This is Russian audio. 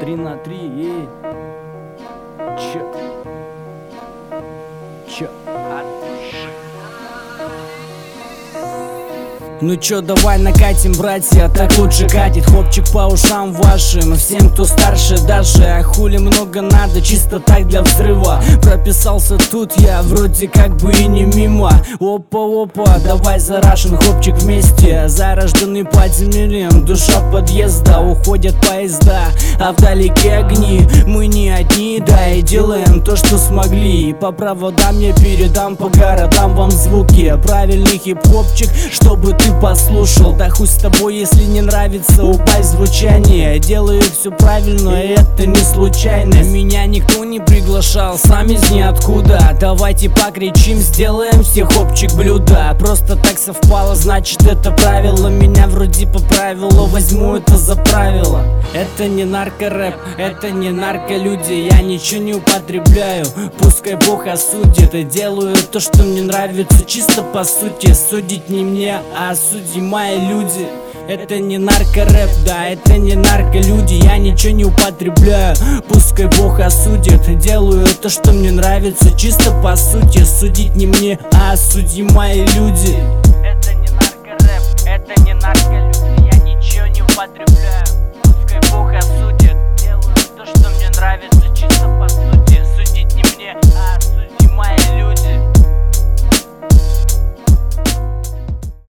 3 на 3, ей. Чё? Ну чё, давай накатим, братья, так лучше катит. Хлопчик по ушам вашим, всем, кто старше даже. А хули много надо, чисто так для взрыва. Прописался тут я, вроде как бы и не мимо. Опа-опа, давай зарашен, хлопчик вместе. Зарожденный подземельем, душа подъезда. Уходят поезда, а вдалеке огни. Мы не одни, да и делаем то, что смогли. По проводам я передам, по городам вам звуки. Правильный хип-хопчик, чтобы ты послушал. Да хуй с тобой, если не нравится, убавь звучание. Делаю все правильно, и это не случайно. Меня никто не приглашал, сам из ниоткуда. Давайте покричим, сделаем все хопчик блюда. Просто так совпало, значит это правило. Меня вроде по правилу, возьму это за правило. Это не наркорэп, это не нарколюди. Я ничего не употребляю, пускай Бог осудит. И делаю то, что мне нравится, чисто по сути. Судить не мне, а судьи мои люди. Это не наркорэп, да, это не нарколюди. Я ничего не употребляю, пускай Бог осудит. Делаю то, что мне нравится, чисто по сути. Судить не мне, а судьи мои люди.